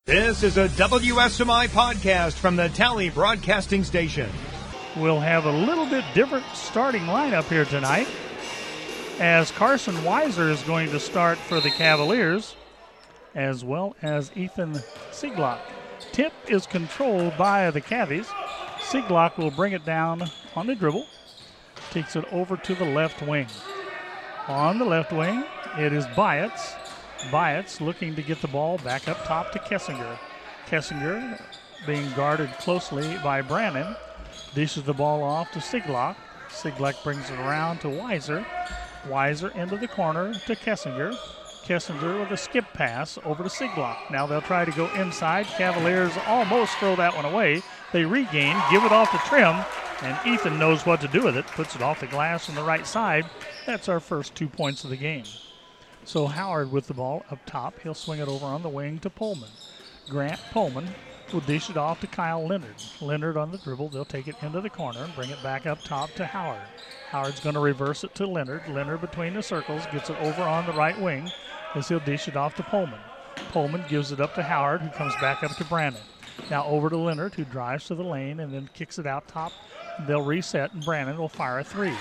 This is a WSMI podcast from the Tally Broadcasting Station. We'll have a little bit different starting lineup here tonight, as Carson Weiser is going to start for the Cavaliers, as well as Ethan Sieglock. Tip is controlled by the Cavies. Sieglock will bring it down on the dribble, takes it over to the left wing. On the left wing, it is Biotz. Biotz looking to get the ball back up top to Kessinger. Kessinger being guarded closely by Brannon. Dishes the ball off to Sieglock. Sieglock brings it around to Weiser. Weiser into the corner to Kessinger. Kessinger with a skip pass over to Sieglock. Now they'll try to go inside. Cavaliers almost throw that one away. They regain, give it off to Trim, and Ethan knows what to do with it. Puts it off the glass on the right side. That's our first 2 points of the game. So Howard with the ball up top. He'll swing it over on the wing to Pullman. Grant Pullman will dish it off to Kyle Leonard. Leonard on the dribble. They'll take it into the corner and bring it back up top to Howard. Howard's going to reverse it to Leonard. Leonard between the circles gets it over on the right wing as he'll dish it off to Pullman. Pullman gives it up to Howard, who comes back up to Brandon. Now over to Leonard, who drives to the lane and then kicks it out top. They'll reset, and Brandon will fire a three.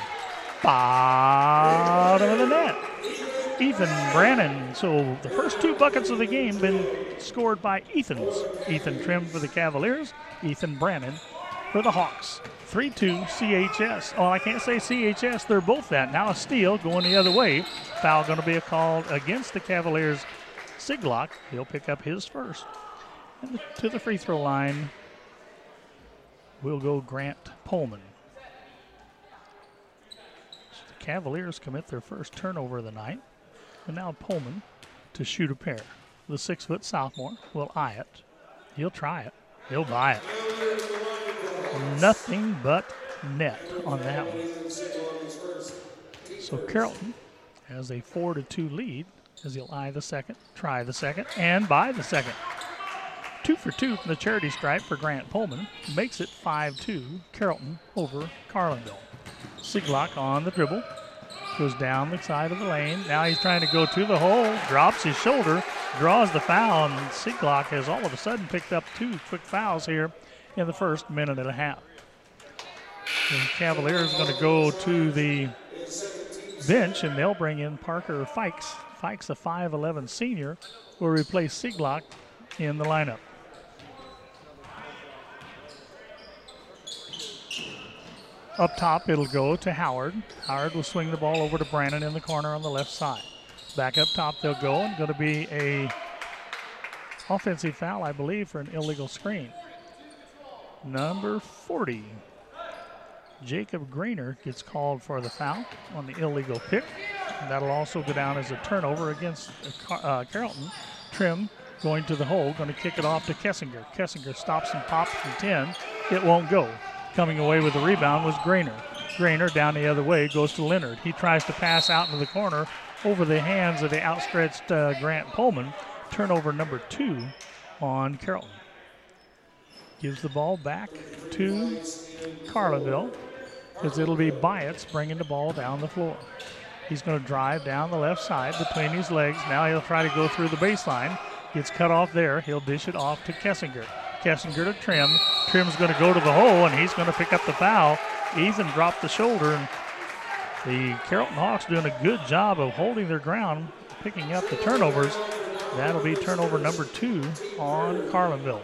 Bottom of the net. Ethan Brannon. So the first 2 buckets of the game been scored by Ethans. Ethan Trim for the Cavaliers, Ethan Brannon for the Hawks. 3-2 CHS. Oh, I can't say CHS. They're both that. Now a steal going the other way. Foul going to be a call against the Cavaliers. Sieglock, he'll pick up his first. And to the free throw line will go Grant Pullman. So the Cavaliers commit their first turnover of the night. And now Pullman to shoot a pair. The 6-foot sophomore will eye it. He'll try it. He'll buy it. Nothing but net on that one. So Carrollton has a 4-2 lead as he'll eye the second, try the second, and buy the second. 2 for 2 from the charity stripe for Grant Pullman. Makes it 5-2 Carrollton over Carlinville. Sieglock on the dribble. Goes down the side of the lane. Now he's trying to go to the hole. Drops his shoulder. Draws the foul. And Sieglock has all of a sudden picked up 2 quick fouls here in the first minute and a half. The Cavaliers are going to go to the bench, and they'll bring in Parker Fikes. Fikes, a 5'11 senior, will replace Sieglock in the lineup. Up top, it'll go to Howard. Howard will swing the ball over to Brannon in the corner on the left side. Back up top they'll go, and going to be a offensive foul, I believe, for an illegal screen. Number 40, Jacob Greener, gets called for the foul on the illegal pick. And that'll also go down as a turnover against Carrollton. Trim going to the hole, going to kick it off to Kessinger. Kessinger stops and pops from 10. It won't go. Coming away with the rebound was Greener. Greener down the other way goes to Leonard. He tries to pass out into the corner over the hands of the outstretched Grant Pullman. Turnover number 2 on Carrollton. Gives the ball back to Carlinville as it'll be Biotz bringing the ball down the floor. He's going to drive down the left side between his legs. Now he'll try to go through the baseline. Gets cut off there. He'll dish it off to Kessinger. Kessinger to Trim. Trim's going to go to the hole, and he's going to pick up the foul. Ethan dropped the shoulder, and the Carrollton Hawks doing a good job of holding their ground, picking up the turnovers. That'll be turnover number 2 on Carlinville.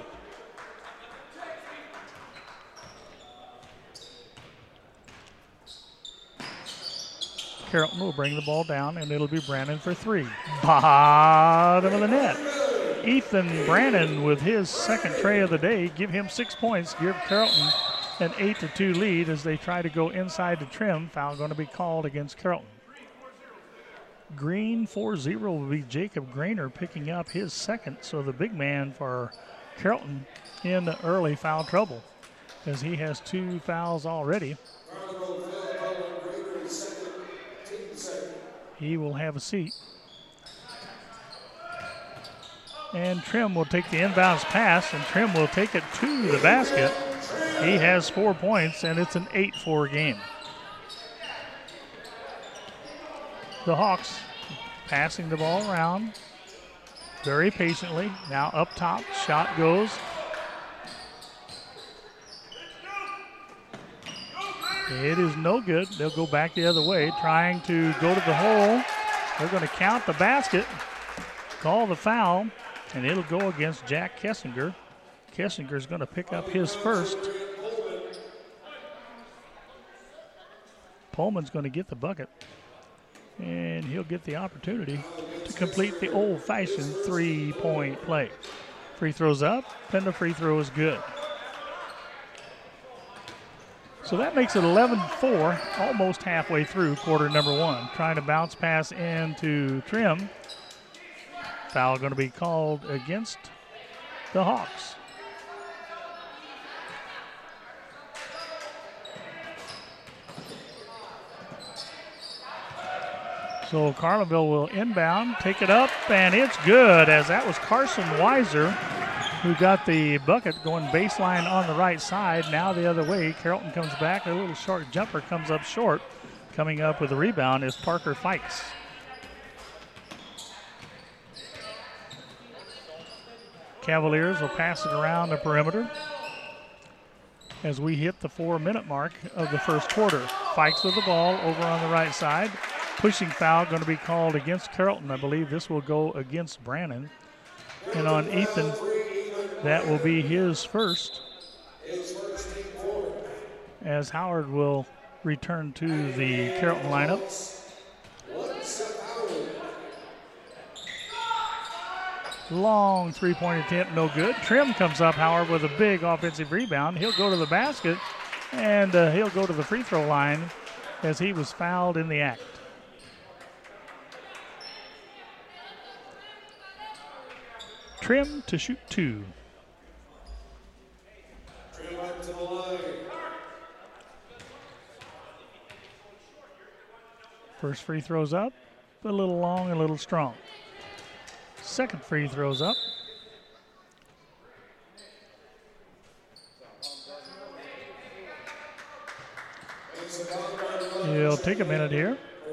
Carrollton will bring the ball down, and it'll be Brannon for 3. Bottom of the net. Ethan Brannon with his second tray of the day. Give him 6 points. Give Carrollton an 8-2 lead as they try to go inside to Trim. Foul going to be called against Carrollton. Green 4-0 will be Jacob Greener picking up his second. So the big man for Carrollton in early foul trouble as he has 2 fouls already. He will have a seat. And Trim will take the inbounds pass, and Trim will take it to the basket. He has 4 points, and it's an 8-4 game. The Hawks passing the ball around. very patiently. Now up top, shot goes. It is no good. They'll go back the other way, trying to go to the hole. They're going to count the basket, call the foul, and it'll go against Jack Kessinger. Kessinger's going to pick up his first. Pullman's going to get the bucket, and he'll get the opportunity to complete the old-fashioned three-point play. Free throws up, and the free throw is good. So that makes it 11-4, almost halfway through quarter number one. Trying to bounce pass into Trim. Foul going to be called against the Hawks. So Carlinville will inbound, take it up, and it's good, as that was Carson Weiser who got the bucket going baseline on the right side. Now the other way, Carrollton comes back. A little short jumper comes up short. Coming up with the rebound is Parker Fikes. Cavaliers will pass it around the perimeter as we hit the 4-minute mark of the first quarter. Fikes with the ball over on the right side. Pushing foul going to be called against Carrollton. I believe this will go against Brannon. And on Ethan, that will be his first, as Howard will return to the Carrollton lineup. Long three-point attempt, no good. Trim comes up, Howard, with a big offensive rebound. He'll go to the basket, and he'll go to the free throw line as he was fouled in the act. Trim to shoot two. First free throw's up, a little long, a little strong. Second free throw's up. It'll take a minute here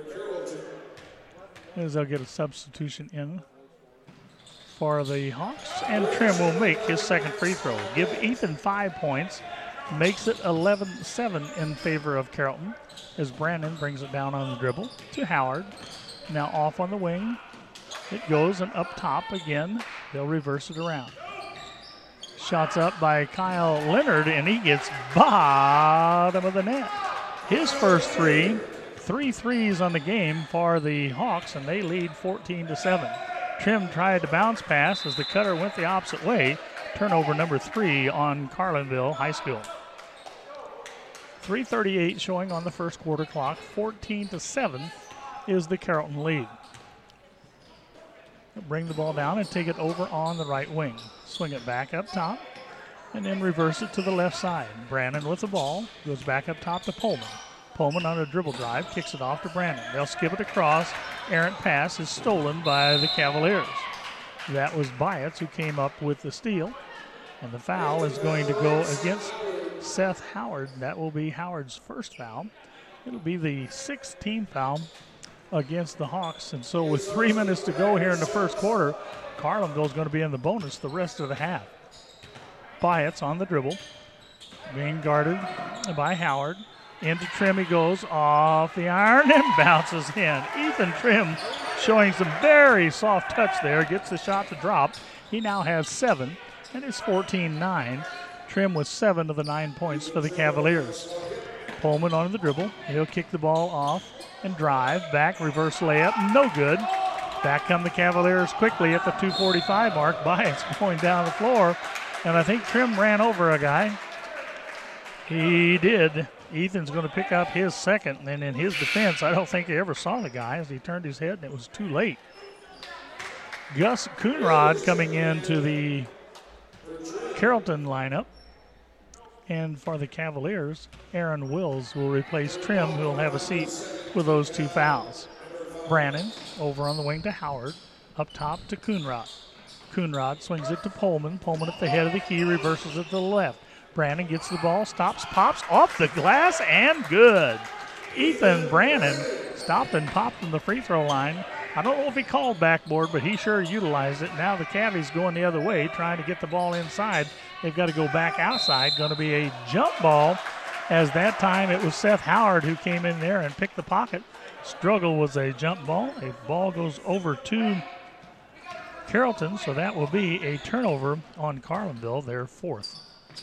as they'll get a substitution in for the Hawks, and Trim will make his second free throw. Give Ethan 5 points, makes it 11-7 in favor of Carrollton as Brandon brings it down on the dribble to Howard. Now off on the wing. It goes, and up top again. They'll reverse it around. Shots up by Kyle Leonard, and he gets bottom of the net. His first three threes on the game for the Hawks, and they lead 14-7. Trim tried to bounce pass as the cutter went the opposite way. Turnover number 3 on Carlinville High School. 3:38 showing on the first quarter clock. 14-7 is the Carrollton lead. Bring the ball down and take it over on the right wing. Swing it back up top and then reverse it to the left side. Brandon with the ball, goes back up top to Pullman. Pullman on a dribble drive, kicks it off to Brandon. They'll skip it across. Errant pass is stolen by the Cavaliers. That was Byatts who came up with the steal. And the foul is going to go against Seth Howard. That will be Howard's first foul. It'll be the 6th team foul against the Hawks. And so with 3 minutes to go here in the first quarter, Carlinville is going to be in the bonus the rest of the half. Byatts on the dribble, being guarded by Howard. Into Trim he goes, off the iron and bounces in. Ethan Trim showing some very soft touch there, gets the shot to drop. He now has 7, and it's 14-9. Trim with 7 of the 9 points for the Cavaliers. Pullman on the dribble. He'll kick the ball off and drive. Back, reverse layup, no good. Back come the Cavaliers quickly at the 2:45 mark. Byatts going down the floor, and I think Trim ran over a guy. He did. Ethan's going to pick up his second, and in his defense, I don't think he ever saw the guy as he turned his head, and it was too late. Gus Coonrod coming into the Carrollton lineup. And for the Cavaliers, Aaron Wills will replace Trim, who will have a seat with those 2 fouls. Brannon over on the wing to Howard. Up top to Coonrod. Coonrod swings it to Pullman. Pullman at the head of the key, reverses it to the left. Brannon gets the ball, stops, pops off the glass, and good. Ethan Brannon stopped and popped from the free throw line I don't know if he called backboard, but he sure utilized it. Now the Cavies going the other way, trying to get the ball inside. They've got to go back outside. Going to be a jump ball, as that time it was Seth Howard who came in there and picked the pocket. Struggle was a jump ball. A ball goes over to Carrollton, so that will be a turnover on Carlinville, their fourth.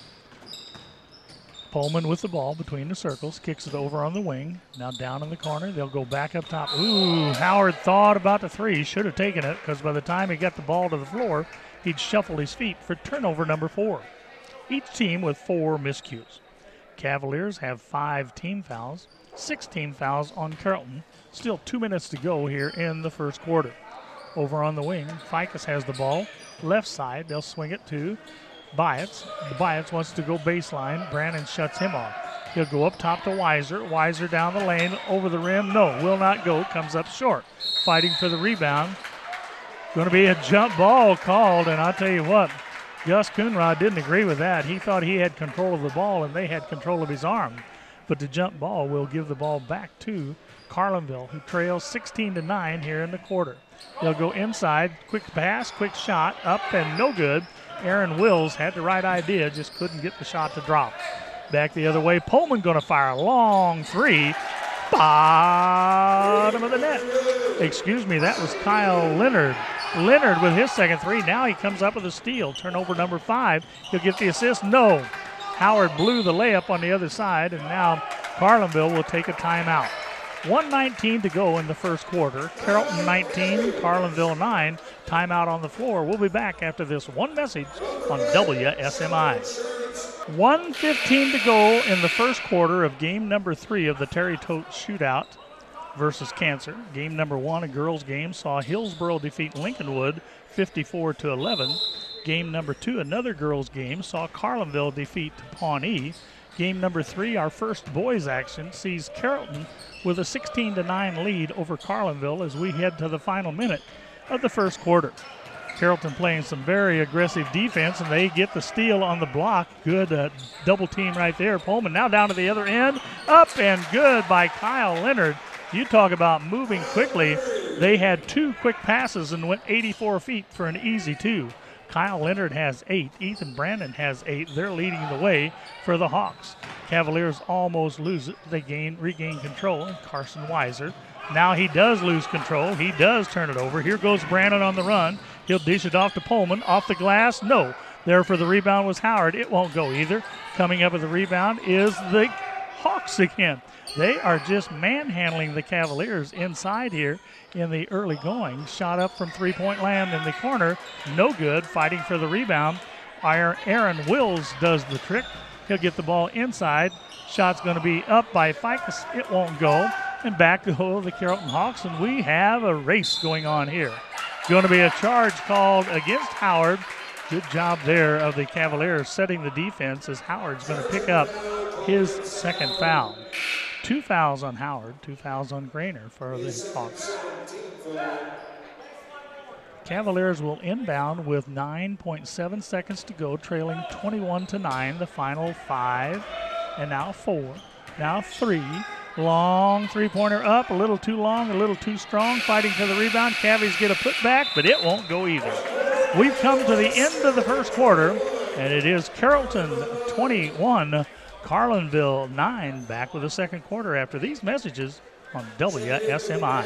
Pullman with the ball between the circles, kicks it over on the wing. Now down in the corner, they'll go back up top. Ooh, Howard thought about the three. Should have taken it, because by the time he got the ball to the floor, he'd shuffled his feet for turnover number 4. Each team with 4 miscues. Cavaliers have 5 team fouls, 6 team fouls on Carrollton. Still 2 minutes to go here in the first quarter. Over on the wing, Ficus has the ball. Left side, they'll swing it to Byatts. Byatts wants to go baseline. Brannon shuts him off. He'll go up top to Weiser. Weiser down the lane, over the rim. No, will not go. Comes up short. Fighting for the rebound. Going to be a jump ball called, and I'll tell you what, Gus Coonrod didn't agree with that. He thought he had control of the ball, and they had control of his arm. But the jump ball will give the ball back to Carlinville, who trails 16-9 here in the quarter. They'll go inside. Quick pass, quick shot, up and no good. Aaron Wills had the right idea, just couldn't get the shot to drop. Back the other way, Pullman going to fire a long three. Bottom of the net. Excuse me, that was Kyle Leonard. Leonard with his second three. Now he comes up with a steal. Turnover number 5. He'll get the assist. No. Howard blew the layup on the other side, and now Carlinville will take a timeout. 1:19 to go in the first quarter. Carrollton 19, Carlinville 9. Timeout on the floor. We'll be back after this one message on WSMI. 1:15 to go in the first quarter of game number 3 of the Terry Tote Shootout versus Cancer. Game number 1, a girls game, saw Hillsboro defeat Lincolnwood 54-11. Game number 2, another girls game, saw Carlinville defeat Pawnee. Game number 3, our first boys action, sees Carrollton with a 16-9 lead over Carlinville as we head to the final minute of the first quarter. Carrollton playing some very aggressive defense, and they get the steal on the block. Good double team right there. Pullman now down to the other end. Up and good by Kyle Leonard. You talk about moving quickly. They had 2 quick passes and went 84 feet for an easy 2. Kyle Leonard has 8. Ethan Brandon has 8. They're leading the way for the Hawks. Cavaliers almost lose it. They regain control. And Carson Weiser. Now he does lose control. He does turn it over. Here goes Brandon on the run. He'll dish it off to Pullman. Off the glass. No. There for the rebound was Howard. It won't go either. Coming up with the rebound is the Hawks again. They are just manhandling the Cavaliers inside here in the early going. Shot up from three-point land in the corner. No good. Fighting for the rebound. Aaron Wills does the trick. He'll get the ball inside. Shot's going to be up by Ficus. It won't go. And back go the Carrollton Hawks, and we have a race going on here. Going to be a charge called against Howard. Good job there of the Cavaliers setting the defense as Howard's going to pick up his second foul. 2 fouls on Howard, 2 fouls on Grainer for the Hawks. Cavaliers will inbound with 9.7 seconds to go, trailing 21-9. The final 5, and now 4, now 3. Long three-pointer up, a little too long, a little too strong. Fighting for the rebound. Cavies get a putback, but it won't go either. We've come to the end of the first quarter, and it is Carrollton 21, Carlinville 9. Back with the second quarter after these messages on WSMI.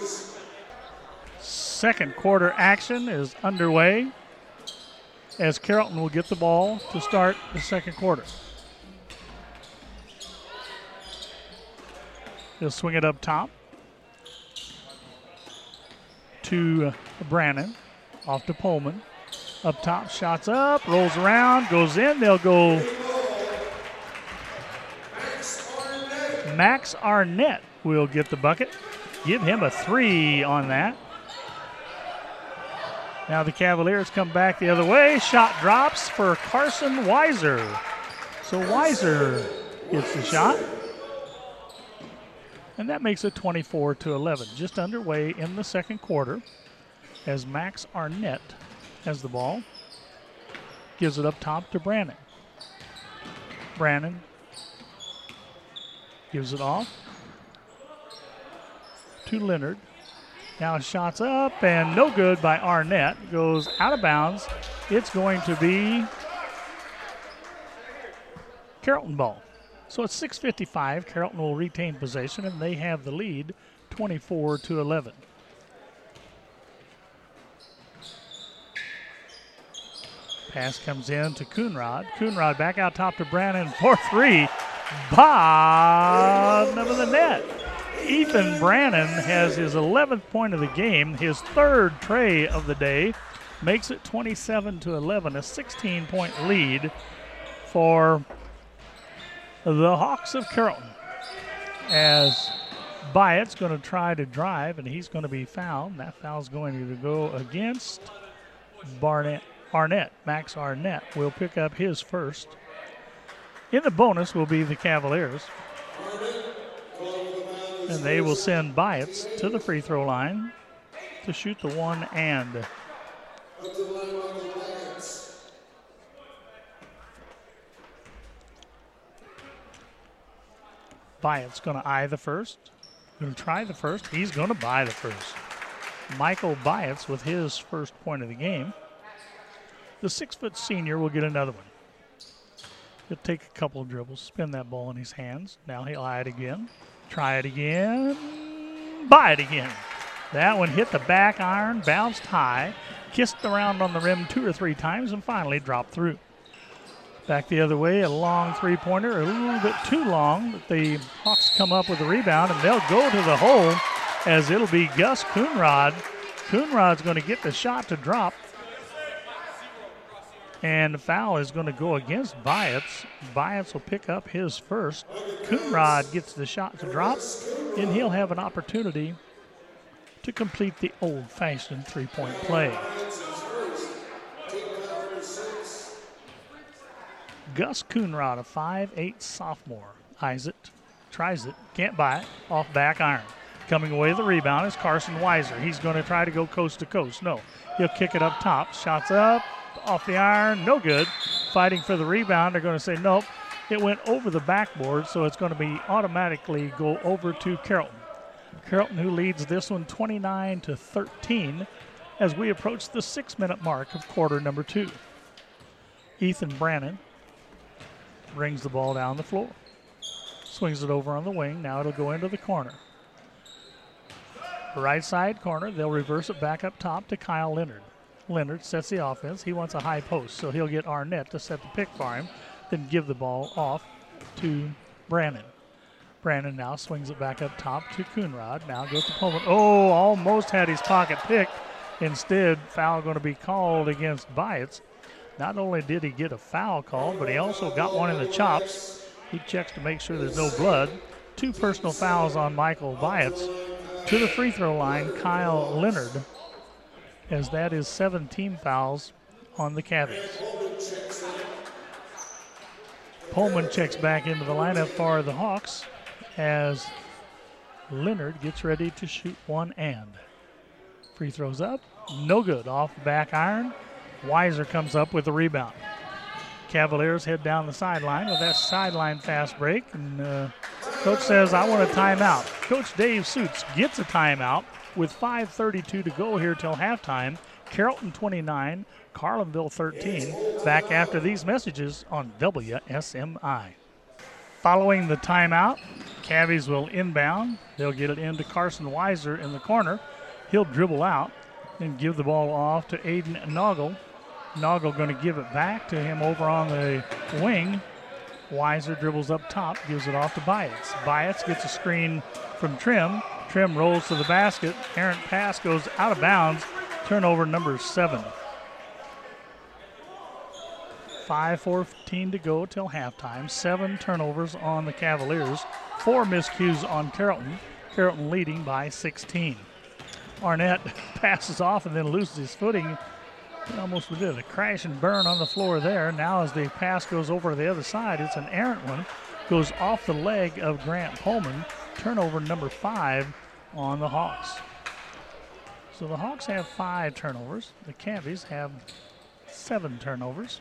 Second quarter action is underway as Carrollton will get the ball to start the second quarter. They'll swing it up top to Brannon. Off to Pullman. Up top, shots up, rolls around, goes in. They'll go Max Arnett will get the bucket. Give him a 3 on that. Now the Cavaliers come back the other way. Shot drops for Carson Weiser. So Weiser gets the shot. And that makes it 24-11. Just underway in the second quarter as Max Arnett has the ball. Gives it up top to Brannon. Brannon gives it off to Leonard. Now shots up and no good by Arnett. Goes out of bounds. It's going to be Carrollton ball. So it's 6:55. Carrollton will retain possession, and they have the lead 24-11. Pass comes in to Coonrod. Coonrod back out top to Brannon for three. Bottom of the net. Ethan Brannon has his 11th point of the game, his third tray of the day, makes it 27-11, a 16-point lead for the Hawks of Carrollton. As Byatt's going to try to drive, and he's going to be fouled. That foul's going to go against Arnett. Max Arnett will pick up his first. In the bonus will be the Cavaliers. And they will send Byatt to the free throw line to shoot the one and. Byatt's going to eye the first. Going to try the first. He's going to buy the first. Michael Byatt with his first point of the game. The 6-foot senior will get another one. He'll take a couple of dribbles, spin that ball in his hands. Now he'll eye it again. Try it again. Buy it again. That one hit the back iron, bounced high, kissed around on the rim 2 or 3 times, and finally dropped through. Back the other way, a long three-pointer, a little bit too long, but the Hawks come up with the rebound, and they'll go to the hole as it'll be Gus Coonrod. Coonrod's going to get the shot to drop, and the foul is going to go against Byatt. Byatt will pick up his first. Coonrod gets the shot to drop, and he'll have an opportunity to complete the old-fashioned three-point play. Gus Coonrod, a 5'8" sophomore, eyes it, tries it, can't buy it, off back iron. Coming away with the rebound is Carson Weiser. He's going to try to go coast to coast. No, he'll kick it up top. Shots up. Off the iron, no good. Fighting for the rebound, they're going to say nope. It went over the backboard, so it's going to be automatically go over to Carrollton. Carrollton, who leads this one 29-13 as we approach the 6-minute mark of quarter number 2. Ethan Brannon brings the ball down the floor. Swings it over on the wing. Now it'll go into the corner. Right side corner, they'll reverse it back up top to Kyle Leonard. Leonard sets the offense. He wants a high post, so he'll get Arnett to set the pick for him, then give the ball off to Brannon. Brannon now swings it back up top to Coonrod. Now goes to Pullman. Oh, almost had his pocket picked. Instead, foul going to be called against Byatt. Not only did he get a foul call, but he also got one in the chops. He checks to make sure there's no blood. 2 personal fouls on Michael Byatt. To the free throw line, Kyle Leonard, as that is 7 team fouls on the Cavies. Pullman checks back into the lineup for the Hawks as Leonard gets ready to shoot one and. Free throws up, no good, off the back iron. Weiser comes up with the rebound. Cavaliers head down the sideline with that sideline fast break, and coach says, I want a timeout. Coach Dave Suits gets a timeout with 5:32 to go here till halftime. Carrollton 29, Carlinville 13. Back after these messages on WSMI. Following the timeout, Cavies will inbound. They'll get it into Carson Weiser in the corner. He'll dribble out and give the ball off to Aiden Noggle. Noggle going to give it back to him over on the wing. Weiser dribbles up top, gives it off to Byatt. Byatt gets a screen from Trim. Trim rolls to the basket. Errant pass goes out of bounds. Turnover number 7. 5:14 to go till halftime. 7 turnovers on the Cavaliers. 4 miscues on Carrollton. Carrollton leading by 16. Arnett passes off and then loses his footing. He almost did a crash and burn on the floor there. Now as the pass goes over to the other side, it's an errant one. Goes off the leg of Grant Pullman. Turnover number 5 on the Hawks. So the Hawks have 5 turnovers. The Cavies have 7 turnovers.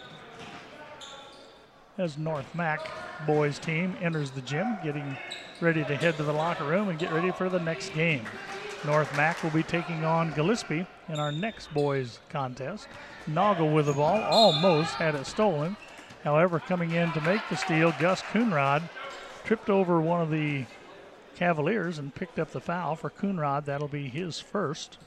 As North Mac boys team enters the gym, getting ready to head to the locker room and get ready for the next game. North Mac will be taking on Gillespie in our next boys contest. Noggle with the ball, almost had it stolen. However, coming in to make the steal, Gus Coonrod tripped over one of the Cavaliers and picked up the foul for Coonrod. That'll be his first.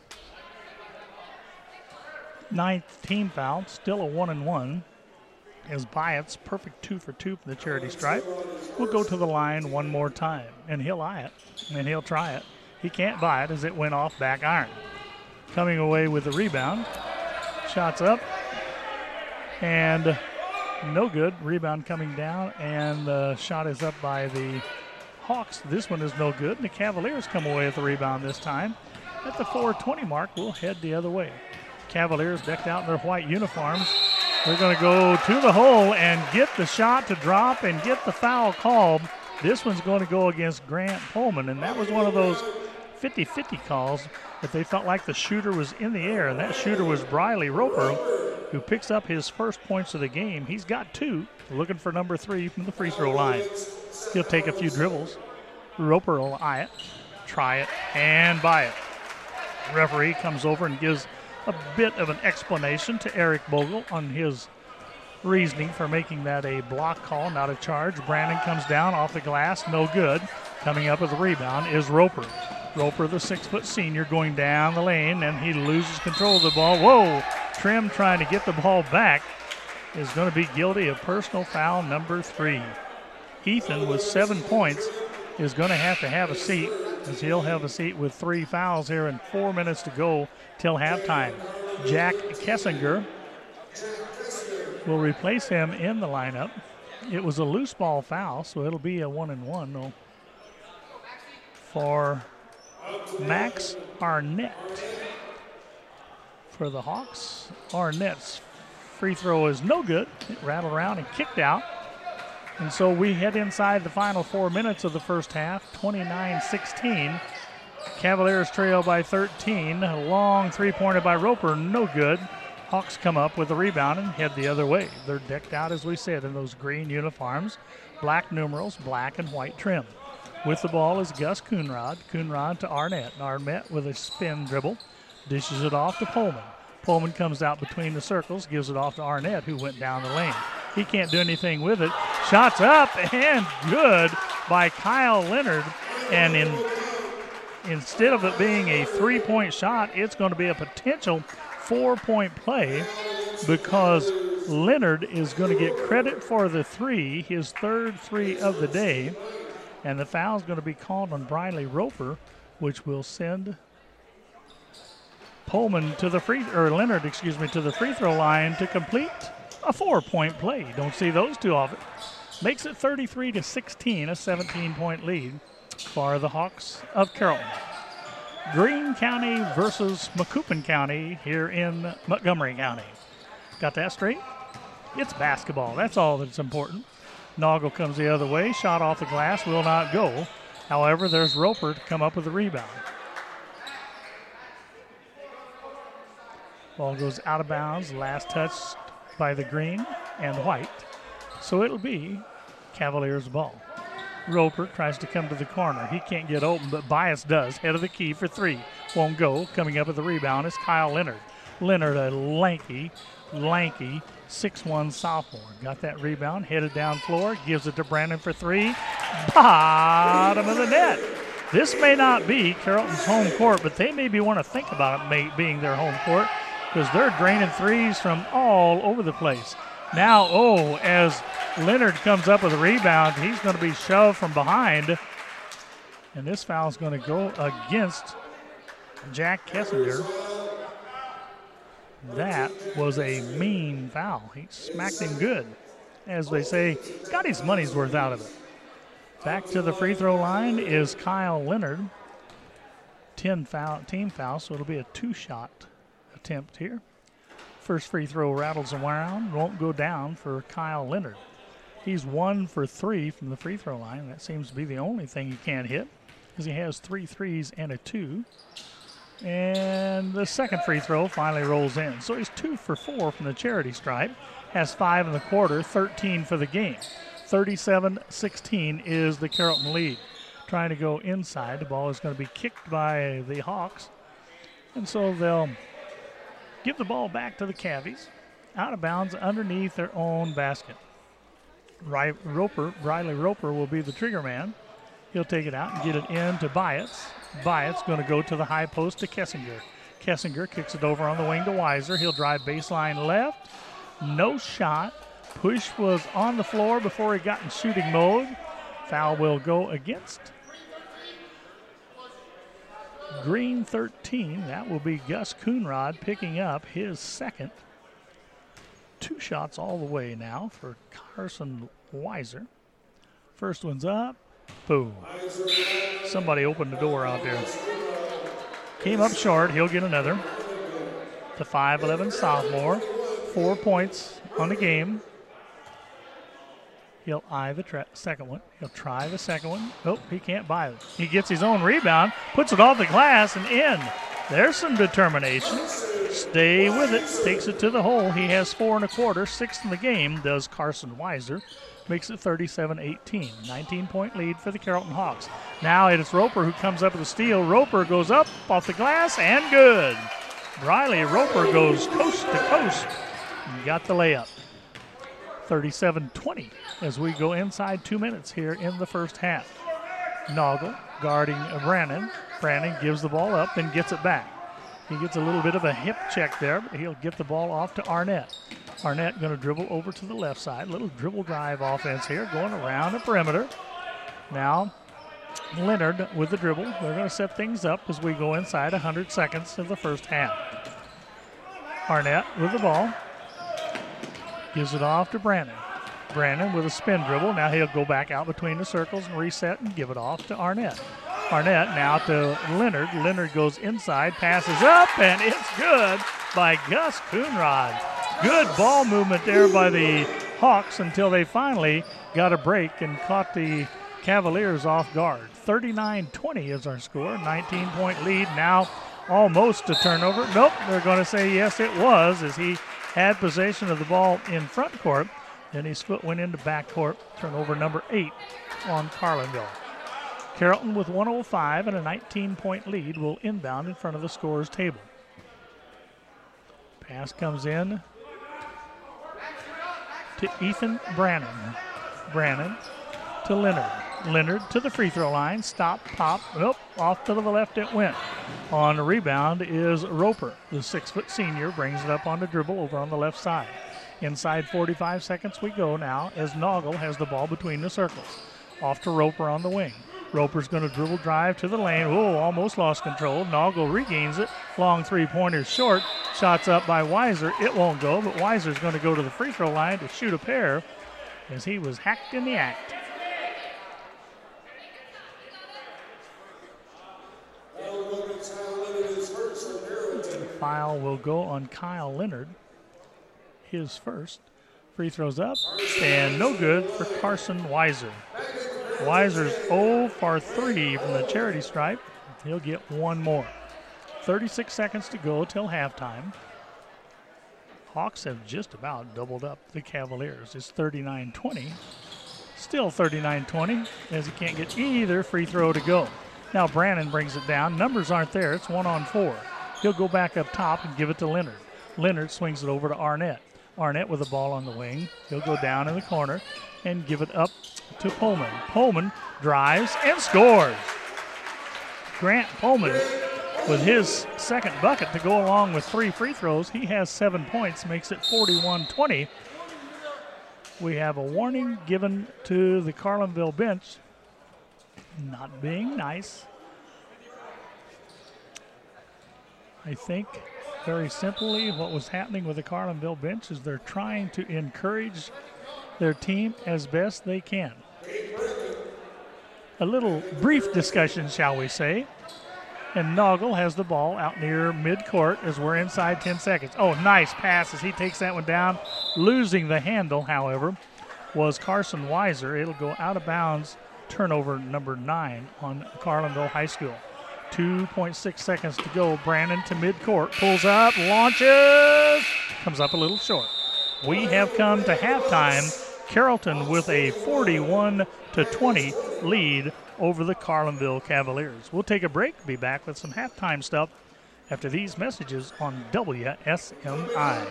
9th team foul, still a 1-and-1. As Byatt's perfect 2 for 2 from the charity stripe will go to the line one more time, and he'll eye it, and he'll try it. He can't buy it as it went off back iron. Coming away with the rebound. Shots up, and no good. Rebound coming down, and the shot is up by the Hawks. This one is no good, and the Cavaliers come away with the rebound this time. At the 4:20 mark, we'll head the other way. Cavaliers decked out in their white uniforms. They're going to go to the hole and get the shot to drop and get the foul called. This one's going to go against Grant Pullman, and that was one of those 50-50 calls that they felt like the shooter was in the air, and that shooter was Briley Roper, who picks up his first points of the game. He's got 2, looking for number 3 from the free throw line. He'll take a few dribbles. Roper will eye it, try it, and buy it. Referee comes over and gives a bit of an explanation to Eric Bogle on his reasoning for making that a block call, not a charge. Brandon comes down off the glass, no good. Coming up with the rebound is Roper. Roper, the 6-foot senior, going down the lane, and he loses control of the ball. Whoa! Trim trying to get the ball back is going to be guilty of personal foul number 3. Ethan, with 7 points, is going to have a seat, as he'll have a seat with 3 fouls here and 4 minutes to go till halftime. Jack Kessinger will replace him in the lineup. It was a loose ball foul, so it'll be a 1-and-1 though for Max Arnett. For the Hawks, Arnett's free throw is no good. It rattled around and kicked out. And so we head inside the final 4 minutes of the first half, 29-16. Cavaliers trail by 13. A long three-pointer by Roper, no good. Hawks come up with a rebound and head the other way. They're decked out, as we said, in those green uniforms, black numerals, black and white trim. With the ball is Gus Coonrod. Coonrod to Arnett. Arnett with a spin dribble, dishes it off to Pullman. Pullman comes out between the circles, gives it off to Arnett, who went down the lane. He can't do anything with it. Shots up and good by Kyle Leonard. And instead of it being a 3-point shot, it's going to be a potential 4-point play because Leonard is going to get credit for the 3, his third 3 of the day. And the foul is going to be called on Briley Roper, which will send Leonard, to the free throw line to complete a 4-point play. Don't see those too often. Makes it 33-16, a 17-point lead for the Hawks of Carrollton. Greene County versus Macoupin County here in Montgomery County. Got that straight? It's basketball. That's all that's important. Noggle comes the other way. Shot off the glass will not go. However, there's Roper to come up with the rebound. Ball goes out of bounds. Last touched by the green and white. So it'll be Cavaliers ball. Roper tries to come to the corner. He can't get open, but Bias does. Head of the key for 3. Won't go. Coming up with the rebound is Kyle Leonard. Leonard, a lanky 6'1" sophomore. Got that rebound, headed down floor, gives it to Brandon for 3. Bottom of the net. This may not be Carrollton's home court, but they maybe want to think about it being their home court because they're draining threes from all over the place. Now, as Leonard comes up with a rebound, he's going to be shoved from behind. And this foul is going to go against Jack Kessinger. That was a mean foul. He smacked him good. As they say, got his money's worth out of it. Back to the free throw line is Kyle Leonard. 10 team foul, so it'll be a 2-shot attempt here. First free throw rattles around, won't go down for Kyle Leonard. He's 1 for 3 from the free throw line. That seems to be the only thing he can't hit because he has 3 threes and a 2. And the second free throw finally rolls in. So he's 2 for 4 from the charity stripe. Has 5 in the quarter, 13 for the game. 37-16 is the Carrollton lead. trying to go inside. The ball is going to be kicked by the Hawks. And so they'll give the ball back to the Cavies, out of bounds underneath their own basket. Briley Roper will be the trigger man. He'll take it out and get it in to Byatts. Byatts going to go to the high post to Kessinger. Kessinger kicks it over on the wing to Weiser. He'll drive baseline left. No shot. Push was on the floor before he got in shooting mode. Foul will go against Green 13. That will be Gus Coonrod picking up his second. 2 shots all the way now for Carson Weiser. First one's up. Boom. Somebody opened the door out there. Came up short. He'll get another. The 5'11 sophomore. 4 points on the game. He'll eye the second one. He'll try the second one. Nope, he can't buy it. He gets his own rebound, puts it off the glass and in. There's some determination. Stay with it. Takes it to the hole. He has 4 1/4. 6th in the game does Carson Weiser. Makes it 37-18. 19-point lead for the Carrollton Hawks. Now it is Roper who comes up with the steal. Roper goes up off the glass and good. Briley Roper goes coast to coast and got the layup. 37-20 as we go inside 2 minutes here in the first half. Noggle guarding Brannon. Brannon gives the ball up, then gets it back. He gets a little bit of a hip check there, but he'll get the ball off to Arnett. Arnett going to dribble over to the left side. Little dribble drive offense here, going around the perimeter. Now Leonard with the dribble. They're going to set things up as we go inside 100 seconds of the first half. Arnett with the ball. Gives it off to Brannon. Brannon with a spin dribble. Now he'll go back out between the circles and reset and give it off to Arnett. Arnett now to Leonard. Leonard goes inside, passes up, and it's good by Gus Coonrod. Good ball movement there by the Hawks until they finally got a break and caught the Cavaliers off guard. 39-20 is our score. 19-point lead. Now almost a turnover. Nope, they're going to say yes, it was, as he had possession of the ball in front court. Then his foot went into back court. Turnover number 8 on Carlinville. Carrollton with 105 and a 19-point lead will inbound in front of the scorer's table. Pass comes in to Ethan Brannon. Brannon to Leonard. Leonard to the free throw line. Stop, pop. Nope, off to the left it went. On the rebound is Roper. The 6-foot senior brings it up on the dribble over on the left side. Inside 45 seconds we go now as Noggle has the ball between the circles. Off to Roper on the wing. Roper's going to dribble drive to the lane. Oh, almost lost control. Noggle regains it. Long three-pointer short. Shots up by Weiser. It won't go, but Weiser's going to go to the free throw line to shoot a pair as he was hacked in the act. The foul will go on Kyle Leonard. His first. Free throws up and no good for Carson Weiser. Weiser's 0 for 3 from the charity stripe. He'll get one more. 36 seconds to go till halftime. Hawks have just about doubled up the Cavaliers. It's 39-20. Still 39-20 as he can't get either free throw to go. Now Brannon brings it down. Numbers aren't there. It's 1-on-4. He'll go back up top and give it to Leonard. Leonard swings it over to Arnett. Arnett with the ball on the wing. He'll go down in the corner and give it up to Pullman. Pullman drives and scores. Grant Pullman with his second bucket to go along with 3 free throws. He has 7 points, makes it 41-20. We have a warning given to the Carlinville bench. Not being nice. I think very simply what was happening with the Carlinville bench is they're trying to encourage their team as best they can. A little brief discussion, shall we say. And Noggle has the ball out near midcourt as we're inside 10 seconds. Oh, nice pass as he takes that one down. Losing the handle, however, was Carson Weiser. It'll go out of bounds. Turnover number 9 on Carlinville High School. 2.6 seconds to go. Brannon to midcourt. Pulls up, launches. Comes up a little short. We have come to halftime. Carrollton with a 41-20 lead over the Carlinville Cavaliers. We'll take a break, be back with some halftime stuff after these messages on WSMI.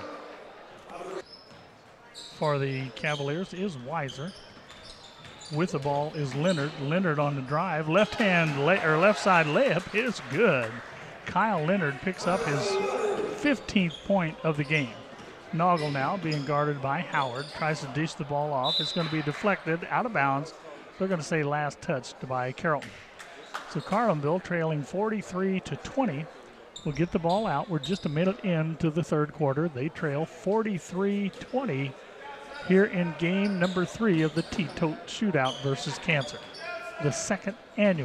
For the Cavaliers is Weiser. With the ball is Leonard. Leonard on the drive. Left side layup is good. Kyle Leonard picks up his 15th point of the game. Noggle now being guarded by Howard. Tries to dish the ball off. It's going to be deflected out of bounds. They're going to say last touched by Carrollton. So Carlinville trailing 43-20 will get the ball out. We're just a minute into the third quarter. They trail 43-20 here in game number 3 of the T-Tote Shootout versus Cancer, the second annual.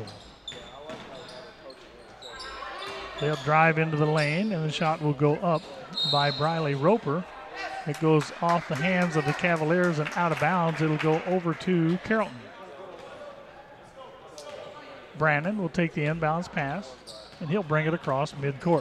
They'll drive into the lane, and the shot will go up by Briley Roper. It goes off the hands of the Cavaliers and out of bounds. It'll go over to Carrollton. Brandon will take the inbounds pass, and he'll bring it across midcourt.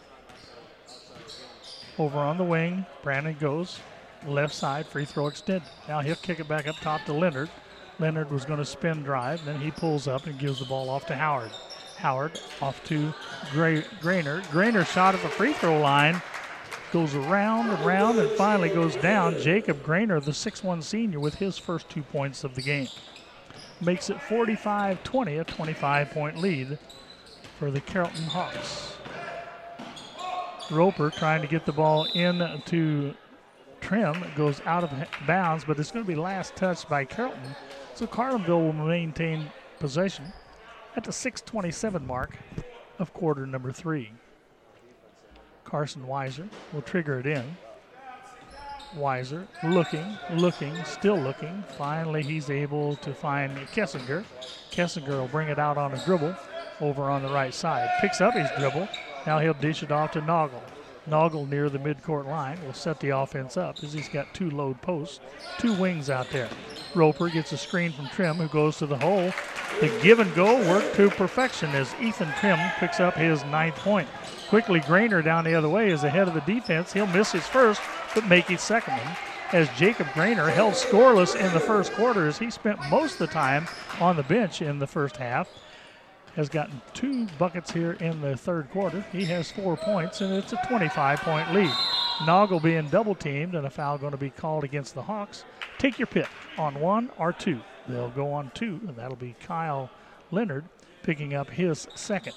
Over on the wing, Brandon goes left side, free throw extended. Now he'll kick it back up top to Leonard. Leonard was going to spin drive, then he pulls up and gives the ball off to Howard. Howard off to Grainer. Grainer shot at the free throw line. Goes around and round and finally goes down. Jacob Grainer, the 6'1 senior, with his first 2 points of the game. Makes it 45-20, a 25-point lead for the Carrollton Hawks. Roper trying to get the ball in to Trim. It goes out of bounds, but it's going to be last touched by Carrollton. So Carlinville will maintain possession at the 6:27 mark of quarter number 3. Carson Weiser will trigger it in. Weiser looking, still looking. Finally, he's able to find Kessinger. Kessinger will bring it out on a dribble over on the right side. Picks up his dribble. Now he'll dish it off to Noggle. Noggle near the midcourt line will set the offense up as he's got 2 load posts, 2 wings out there. Roper gets a screen from Trim, who goes to the hole. The give and go work to perfection as Ethan Trim picks up his 9th point. Quickly, Grainer down the other way is ahead of the defense. He'll miss his first, but make his second one, as Jacob Grainer held scoreless in the first quarter as he spent most of the time on the bench in the first half. Has gotten 2 buckets here in the third quarter. He has 4 points, and it's a 25-point lead. Noggle being double-teamed, and a foul going to be called against the Hawks. Take your pick on 1 or 2. They'll go on 2, and that'll be Kyle Leonard picking up his second.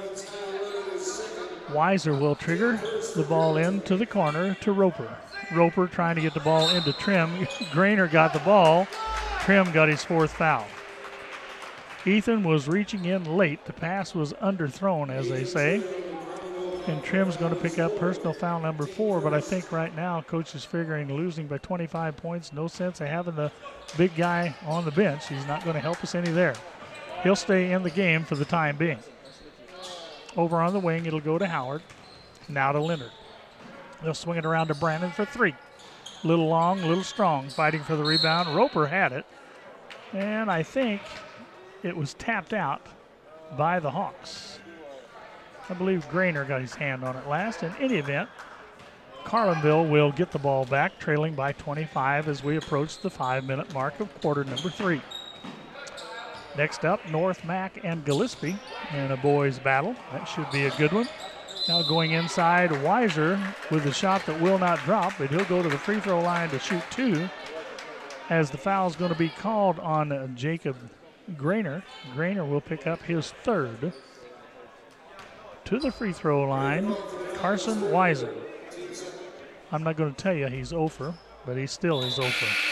Weiser will trigger the ball into the corner to Roper. Roper trying to get the ball into Trim. Grainer got the ball. Trim got his 4th foul. Ethan was reaching in late. The pass was underthrown, as they say. And Trim's going to pick up personal foul number 4, but I think right now Coach is figuring losing by 25 points, no sense of having the big guy on the bench. He's not going to help us any there. He'll stay in the game for the time being. Over on the wing, it'll go to Howard. Now to Leonard. They'll swing it around to Brandon for 3. Little long, little strong, fighting for the rebound. Roper had it, and I think it was tapped out by the Hawks. I believe Grainer got his hand on it last. In any event, Carlinville will get the ball back, trailing by 25 as we approach the 5-minute mark of quarter number 3. Next up, North Mac and Gillespie in a boys battle. That should be a good one. Now going inside, Weiser with a shot that will not drop, but he'll go to the free throw line to shoot 2 as the foul is going to be called on Jacob Grainer. Grainer will pick up his 3rd. To the free throw line, Carson Weiser. I'm not going to tell you he's 0 but he still is 0.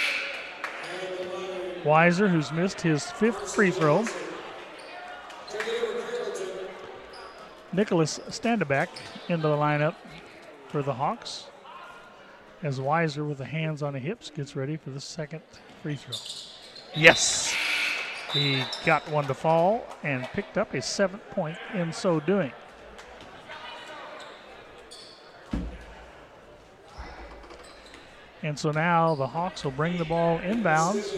Weiser, who's missed his 5th free throw. Nicholas Standebeck into the lineup for the Hawks as Weiser, with the hands on the hips, gets ready for the 2nd free throw. Yes! He got one to fall and picked up his 7th point in so doing. And so now the Hawks will bring the ball inbounds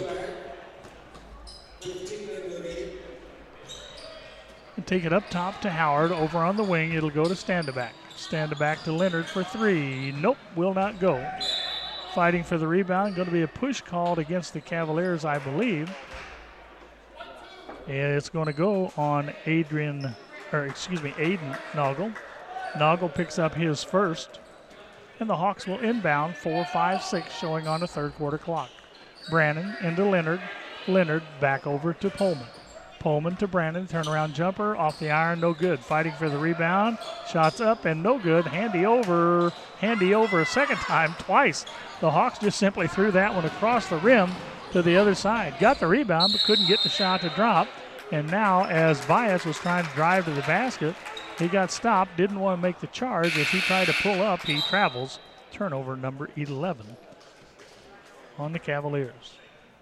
and take it up top to Howard. Over on the wing, it'll go to Standebeck. Standebeck to Leonard for 3. Nope, will not go. Fighting for the rebound. Going to be a push called against the Cavaliers, I believe. It's going to go on Aiden Noggle. Noggle picks up his first, and the Hawks will inbound 4-5-6 showing on the third quarter clock. Brannon into Leonard. Leonard back over to Pullman. Pullman to Brannon, turnaround jumper, off the iron, no good. Fighting for the rebound, shots up and no good. Handy over a second time, twice. The Hawks just simply threw that one across the rim to the other side. Got the rebound, but couldn't get the shot to drop. And now, as Bias was trying to drive to the basket, he got stopped, didn't want to make the charge. As he tried to pull up, he travels. Turnover number 11 on the Cavaliers.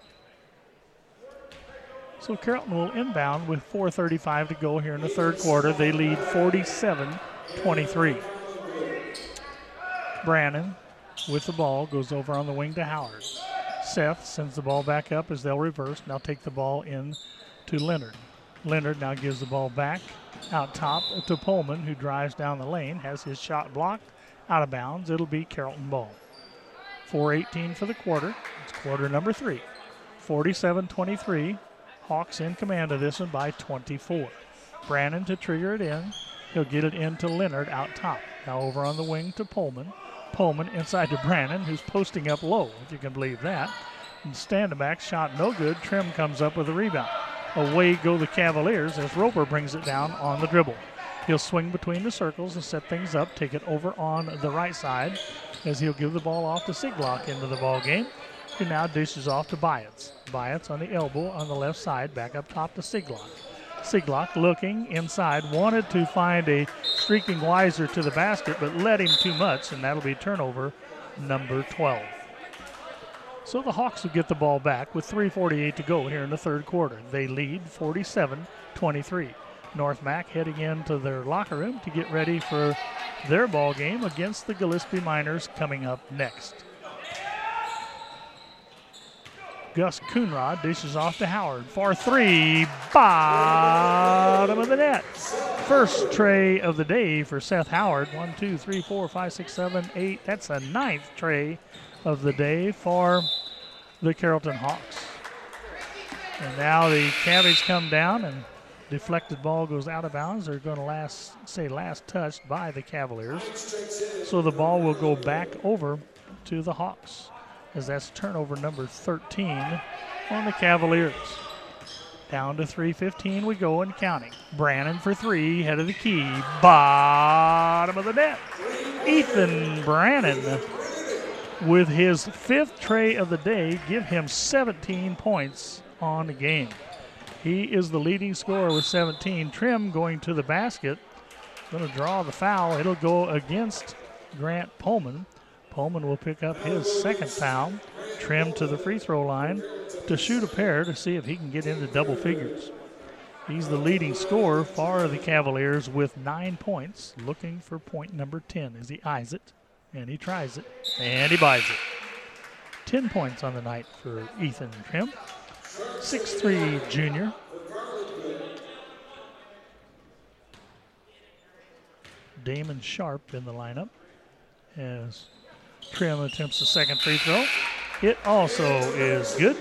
So Carrollton will inbound with 4:35 to go here in the third quarter. They lead 47-23. Brannon with the ball goes over on the wing to Howard. Seth sends the ball back up as they'll reverse. Now take the ball in to Leonard. Leonard now gives the ball back out top to Pullman, who drives down the lane, has his shot blocked, out of bounds. It'll be Carrollton ball. 4:18 for the quarter. It's quarter number 3. 47-23. Hawks in command of this one by 24. Brannon to trigger it in. He'll get it into Leonard out top. Now over on the wing to Pullman. Pullman inside to Brannon, who's posting up low, if you can believe that. And stand-back shot no good. Trim comes up with a rebound. Away go the Cavaliers as Roper brings it down on the dribble. He'll swing between the circles and set things up, take it over on the right side as he'll give the ball off to Siglock into the ball game. He now dishes off to Bias. Bias on the elbow on the left side, back up top to Siglock. Siglock looking inside, wanted to find a streaking Weiser to the basket, but led him too much, and that'll be turnover number 12. So the Hawks will get the ball back with 3:48 to go here in the third quarter. They lead 47-23. North Mac heading into their locker room to get ready for their ball game against the Gillespie Miners coming up next. Gus Coonrod dishes off to Howard for 3, bottom of the net. First tray of the day for Seth Howard. 1, 2, 3, 4, 5, 6, 7, 8. That's a 9th tray of the day for the Carrollton Hawks. And now the Cavies come down and deflected ball goes out of bounds. They're going to last touched by the Cavaliers. So the ball will go back over to the Hawks, as that's turnover number 13 on the Cavaliers. Down to 3:15 we go and counting. Brannon for 3, head of the key, bottom of the net. Ethan Brannon with his 5th tray of the day, give him 17 points on the game. He is the leading scorer with 17. Trim going to the basket, going to draw the foul. It'll go against Grant Pullman. Pullman will pick up his 2nd foul. Trim to the free throw line to shoot a pair to see if he can get into double figures. He's the leading scorer for the Cavaliers with 9 points, looking for point number 10 as he eyes it, and he tries it, and he buys it. 10 points on the night for Ethan Trim. 6'3" junior. Damon Sharp in the lineup as Trim attempts the 2nd free throw. It also is good.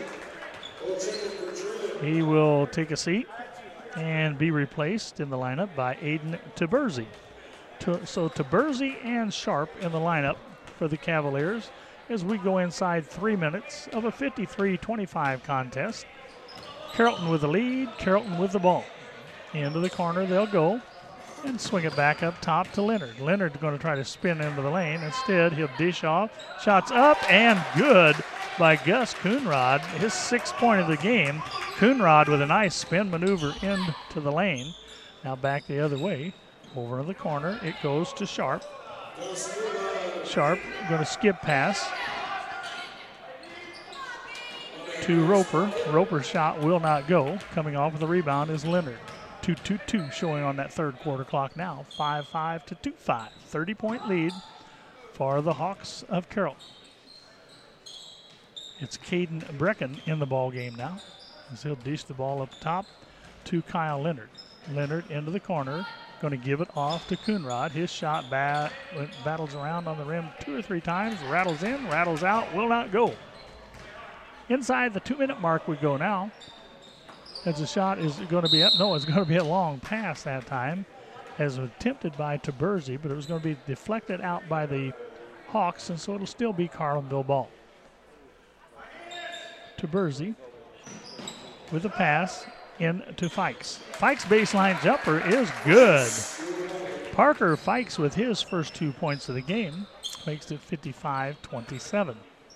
He will take a seat and be replaced in the lineup by Aiden Taberzi. So Taberzi and Sharp in the lineup for the Cavaliers as we go inside 3 minutes of a 53-25 contest. Carrollton with the lead, Carrollton with the ball. Into the corner they'll go and swing it back up top to Leonard. Leonard's going to try to spin into the lane. Instead, he'll dish off. Shots up and good by Gus Coonrod. His 6th point of the game. Coonrod with a nice spin maneuver into the lane. Now back the other way. Over in the corner, it goes to Sharp. Sharp going to skip pass to Roper. Roper's shot will not go. Coming off of the rebound is Leonard. 2-2-2 showing on that third quarter clock now. 5-5 to 2-5. 30-point lead for the Hawks of Carrollton. It's Caden Brecken in the ball game now, as he'll dish the ball up top to Kyle Leonard. Leonard into the corner, going to give it off to Coonrod. His shot battles around on the rim 2 or 3 times, rattles in, rattles out, will not go. Inside the 2-minute mark we go now. as the shot is going to be up. No, it's going to be a long pass that time, as attempted by Taberzi, but it was going to be deflected out by the Hawks, and so it'll still be Carlinville ball. Taberzi with a pass into Fikes. Fikes' baseline jumper is good. Parker Fikes with his first 2 points of the game makes it 55-27.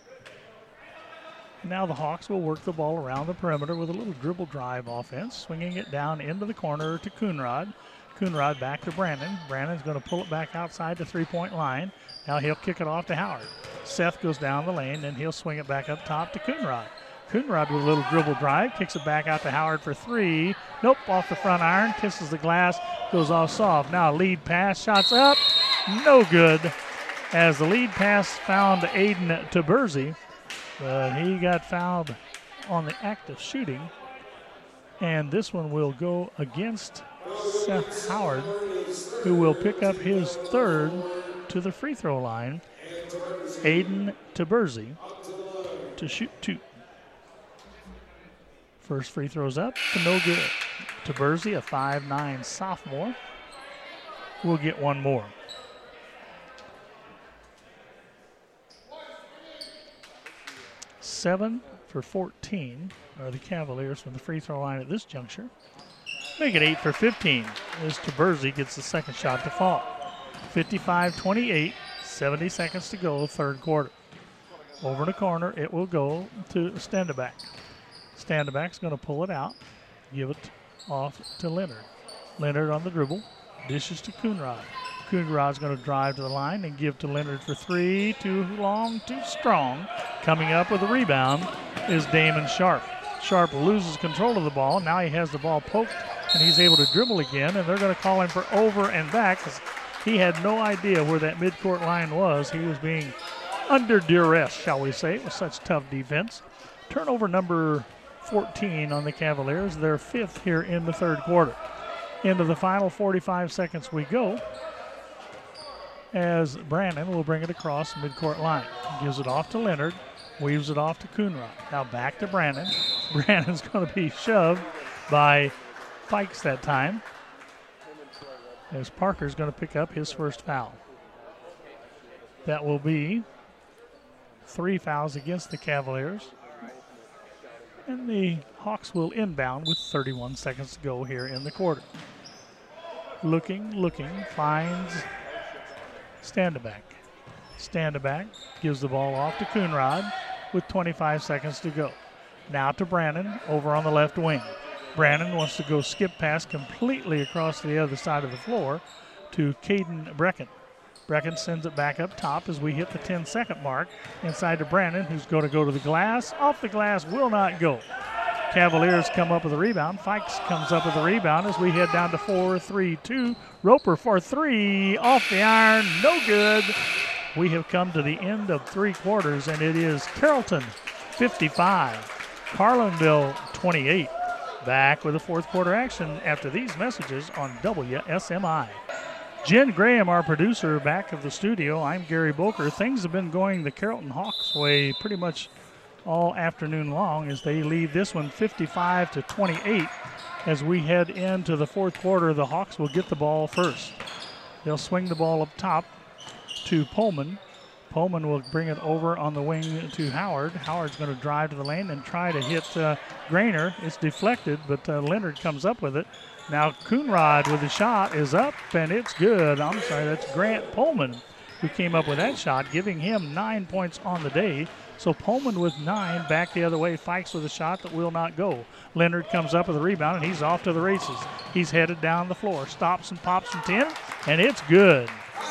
Now the Hawks will work the ball around the perimeter with a little dribble drive offense, swinging it down into the corner to Coonrod. Coonrod back to Brandon. Brandon's going to pull it back outside the three-point line. Now he'll kick it off to Howard. Seth goes down the lane, and he'll swing it back up top to Coonrod. Coonrod with a little dribble drive, kicks it back out to Howard for three. Nope, off the front iron, kisses the glass, goes off soft. Now lead pass, shots up, no good. As the lead pass found Aiden Taberzi, but he got fouled on the act of shooting. And this one will go against Seth Howard, who will pick up his third to the free throw line. Aiden Taberzi to shoot two. First free throw's up, no good. Taberzi, a 5'9" sophomore, will get one more. Seven for 14 are the Cavaliers from the free throw line at this juncture. Make it 8 for 15 as Taberzi gets the second shot to fall. 55-28, 70 seconds to go, third quarter. Over the corner, it will go to Standeback. Standeback's going to pull it out, give it off to Leonard. Leonard on the dribble, dishes to Coonrod. Coonrod's going to drive to the line and give to Leonard for three. Too long, too strong. Coming up with a rebound is Damon Sharp. Sharp loses control of the ball. Now he has the ball poked, and he's able to dribble again, and they're going to call him for over and back because he had no idea where that midcourt line was. He was being under duress, shall we say, with such tough defense. Turnover number 14 on the Cavaliers, their fifth here in the third quarter. Into the final 45 seconds we go, as Brandon will bring it across the midcourt line. Gives it off to Leonard, weaves it off to Coonrod. Now back to Brandon. Brandon's going to be shoved by Fikes that time, as Parker's going to pick up his first foul. That will be 3 fouls against the Cavaliers. And the Hawks will inbound with 31 seconds to go here in the quarter. Looking, finds Standeback. Standeback gives the ball off to Coonrod with 25 seconds to go. Now to Brandon over on the left wing. Brandon wants to go skip pass completely across the other side of the floor to Caden Brecken. Brecken sends it back up top as we hit the 10-second mark. Inside to Brandon, who's going to go to the glass. Off the glass, will not go. Cavaliers come up with a rebound. Fikes comes up with a rebound as we head down to 4-3-2. Roper for three, off the iron, no good. We have come to the end of three quarters, and it is Carrollton 55, Carlinville 28. Back with the fourth quarter action after these messages on WSMI. Jen Graham, our producer, back of the studio. I'm Gary Boker. Things have been going the Carrollton Hawks way pretty much all afternoon long as they lead this one 55-28. As we head into the fourth quarter, the Hawks will get the ball first. They'll swing the ball up top to Pullman. Pullman will bring it over on the wing to Howard. Howard's going to drive to the lane and try to hit Grainer. It's deflected, but Leonard comes up with it. Now Coonrod with the shot is up, and it's good. I'm sorry, that's Grant Pullman who came up with that shot, giving him 9 points on the day. So Pullman with 9, back the other way. Fikes with a shot that will not go. Leonard comes up with a rebound, and he's off to the races. He's headed down the floor, stops and pops from 10, and it's good.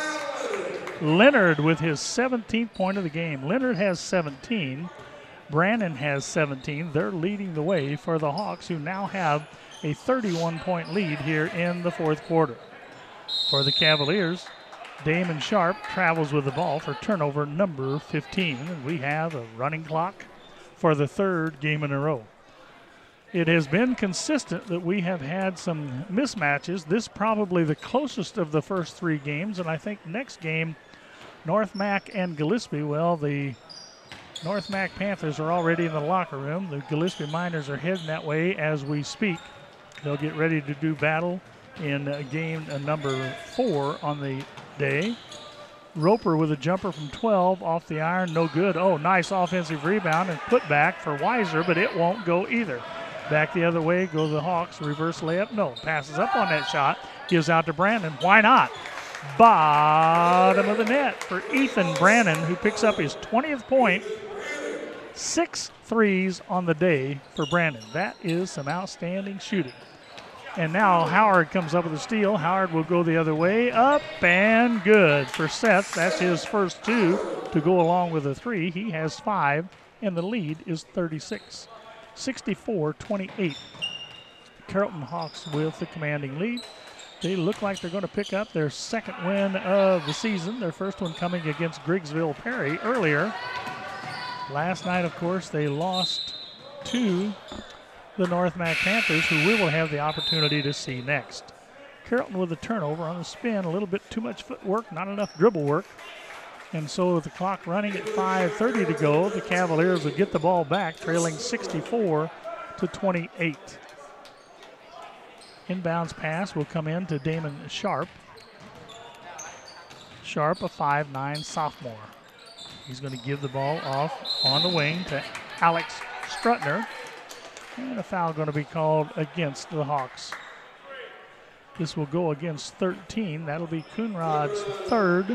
Leonard with his 17th point of the game. Leonard has 17. Brandon has 17. They're leading the way for the Hawks, who now have a 31-point lead here in the fourth quarter. For the Cavaliers, Damon Sharp travels with the ball for turnover number 15. And we have a running clock for the third game in a row. It has been consistent that we have had some mismatches. This probably the closest of the first three games, and I think next game, North Mac and Gillespie, well, the North Mac Panthers are already in the locker room. The Gillespie Miners are heading that way as we speak. They'll get ready to do battle in game number 4 on the day. Roper with a jumper from 12 off the iron, no good. Oh, nice offensive rebound and put back for Weiser, but it won't go either. Back the other way go the Hawks. Reverse layup, no. Passes up on that shot, gives out to Brandon. Why not? Bottom of the net for Ethan Brannon, who picks up his 20th point. 6 threes on the day for Brandon. That is some outstanding shooting. And now Howard comes up with a steal. Howard will go the other way. Up and good for Seth. That's his first 2 to go along with a 3. He has 5, and the lead is 36. 64-28. Carrollton Hawks with the commanding lead. They look like they're going to pick up their second win of the season. Their first one coming against Griggsville Perry earlier. Last night, of course, they lost to the North Mac Panthers, who we will have the opportunity to see next. Carrollton with a turnover on the spin, a little bit too much footwork, not enough dribble work. And so with the clock running at 5:30 to go, the Cavaliers will get the ball back, trailing 64-28. Inbounds pass will come in to Damon Sharp. Sharp, a 5'9" sophomore. He's going to give the ball off on the wing to Alex Strutner. And a foul going to be called against the Hawks. This will go against 13. That'll be Coonrod's 3rd.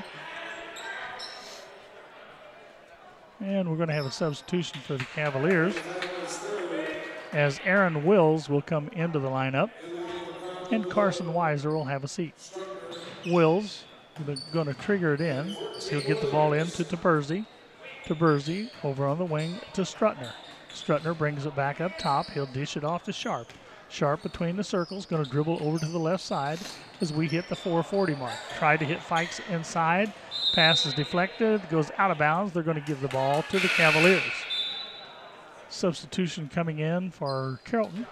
And we're going to have a substitution for the Cavaliers, as Aaron Wills will come into the lineup, and Carson Weiser will have a seat. Wills going to trigger it in. So he'll get the ball in to Taberzi. Taberzi over on the wing to Strutner. Strutner brings it back up top. He'll dish it off to Sharp. Sharp between the circles, going to dribble over to the left side as we hit the 4:40 mark. Tried to hit Fikes inside. Pass is deflected, goes out of bounds. They're going to give the ball to the Cavaliers. Substitution coming in for Carrollton.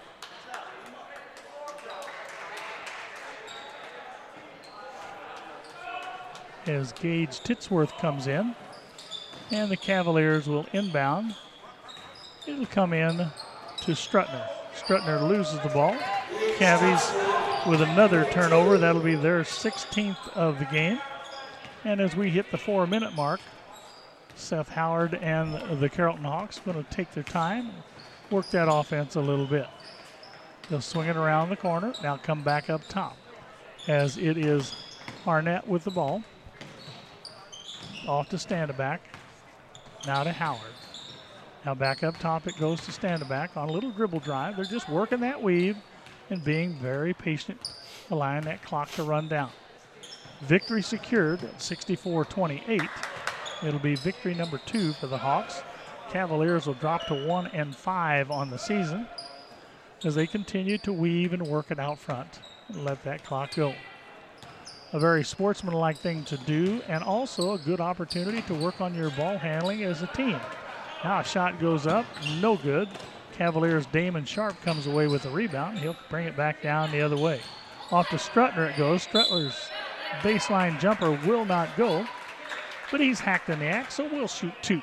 As Gage Titsworth comes in, and the Cavaliers will inbound. It'll come in to Strutner. Strutner loses the ball. Cavies with another turnover. That'll be their 16th of the game. And as we hit the 4-minute mark, Seth Howard and the Carrollton Hawks are going to take their time and work that offense a little bit. They'll swing it around the corner. Now come back up top as it is Arnett with the ball. Off to Standaback. Now to Howard. Now back up top it goes to Standaback on a little dribble drive. They're just working that weave and being very patient, allowing that clock to run down. Victory secured at 64-28. It'll be victory number 2 for the Hawks. Cavaliers will drop to 1-5 on the season as they continue to weave and work it out front and let that clock go. A very sportsmanlike thing to do, and also a good opportunity to work on your ball handling as a team. Now a shot goes up, no good. Cavaliers' Damon Sharp comes away with the rebound. He'll bring it back down the other way. Off to Strutner it goes. Strutner's baseline jumper will not go, but he's hacked in the act, so we'll shoot 2.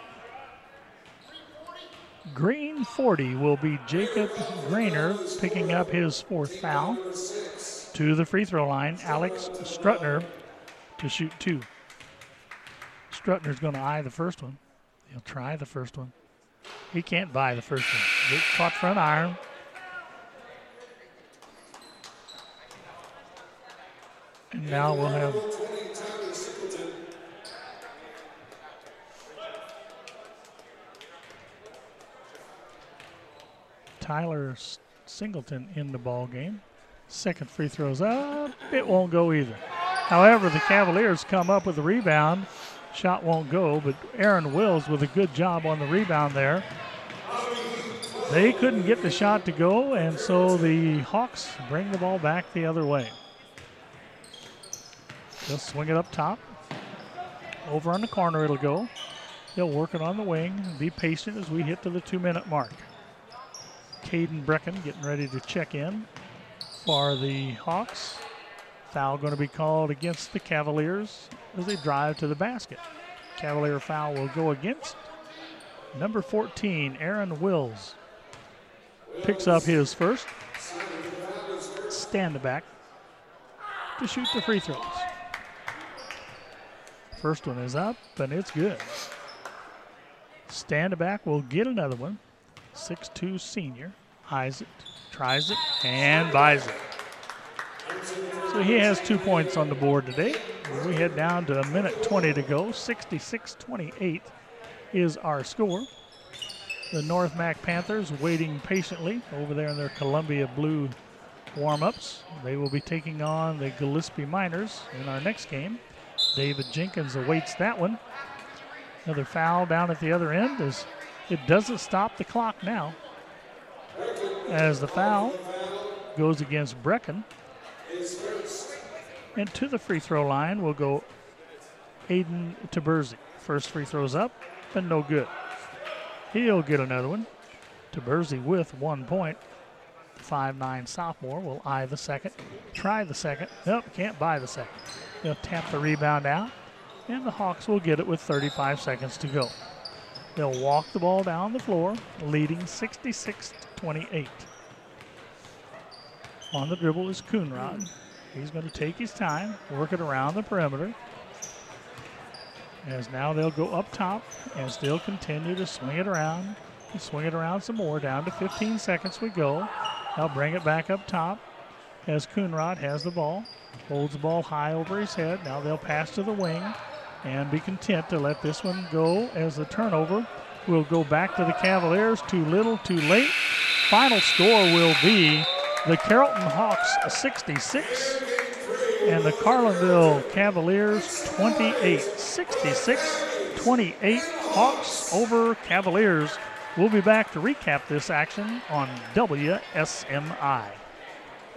Green 40 will be Jacob Grainer, picking up his 4th foul. To the free throw line, Alex Strutner to shoot 2. Strutner's going to eye the first one. He'll try the first one. He can't buy the first one. Get caught front iron. And now we'll have Tyler Singleton in the ball game. Second free throw's up. It won't go either. However, the Cavaliers come up with a rebound. Shot won't go, but Aaron Wills with a good job on the rebound there. They couldn't get the shot to go, and so the Hawks bring the ball back the other way. They'll swing it up top. Over on the corner it'll go. They'll work it on the wing and be patient as we hit to the 2-minute mark. Caden Brecken getting ready to check in for the Hawks. Foul going to be called against the Cavaliers as they drive to the basket. Cavalier foul will go against Number 14, Aaron Wills, picks up his first. Stand back to shoot the free throws. First one is up, and it's good. Stand back will get another one. 6'2" senior. Eyes it, tries it, and buys it. So he has 2 points on the board today. We head down to 1:20 to go. 66-28 is our score. The North Mac Panthers waiting patiently over there in their Columbia Blue warm-ups. They will be taking on the Gillespie Miners in our next game. David Jenkins awaits that one. Another foul down at the other end as it doesn't stop the clock now, as the foul goes against Brecken. And to the free throw line will go Aiden Taberzi. First free throw's up and no good. He'll get another one. Taberzi with 1 point. The 5'9" sophomore will eye the second. Try the second. Nope, can't buy the second. They'll tap the rebound out, and the Hawks will get it with 35 seconds to go. They'll walk the ball down the floor, leading 66-28. On the dribble is Coonrod. He's going to take his time, work it around the perimeter. As now they'll go up top and still continue to swing it around. Swing it around some more. Down to 15 seconds we go. They'll bring it back up top as Coonrod has the ball. Holds the ball high over his head. Now they'll pass to the wing and be content to let this one go, as the turnover will go back to the Cavaliers. Too little, too late. Final score will be the Carrollton Hawks 66 and the Carlinville Cavaliers 28. 66-28 Hawks over Cavaliers. We'll be back to recap this action on WSMI.